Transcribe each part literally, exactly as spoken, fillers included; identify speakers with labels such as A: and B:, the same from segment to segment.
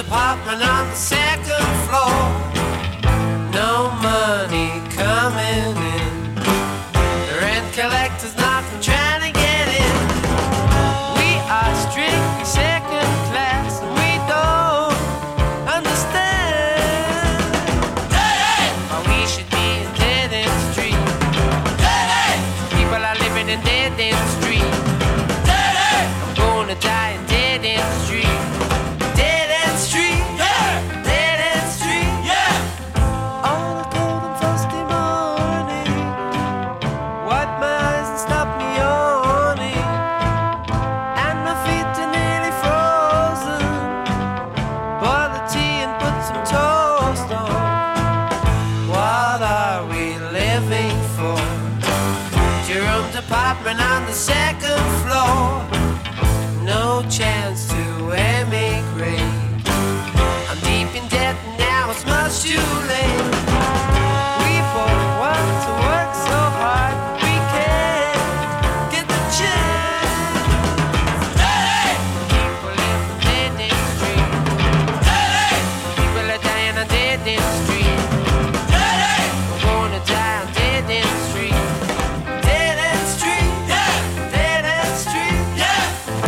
A: apartment on the second floor. No money coming in. The rent collector's not trying to get in. We are strictly second class and we don't understand why we should be in dead end street. People are living in dead end street. I'm gonna die in dead end street. Dead end street, yeah. Dead end street, yeah. On a cold and frosty morning, wipe my eyes and stop me yawning, and my feet are nearly frozen. Boil the tea and put some toast on. What are we living for? Jerome's apartment on the second floor. No chance to emigrate. I'm deep in debt and now it's much too late. We both want to work so hard, but we can't get the chance. Hey! People live on dead end street. Hey! People are dying on dead end street. Hey! We're gonna die on dead end street. Dead end street, yeah. Dead end street, yeah.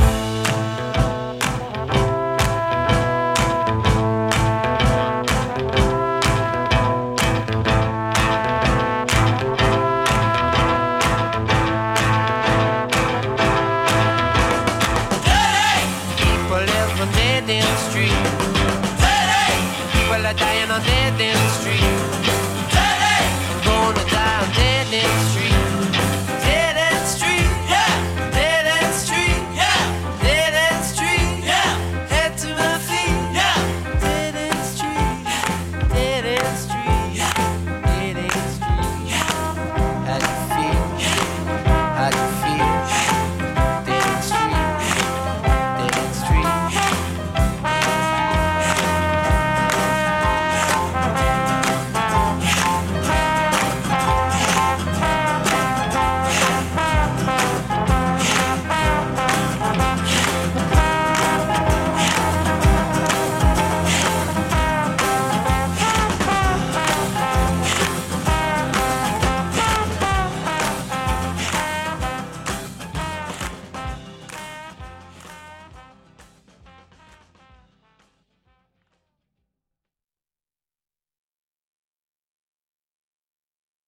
A: People live on dead end street. People are dying on dead end street.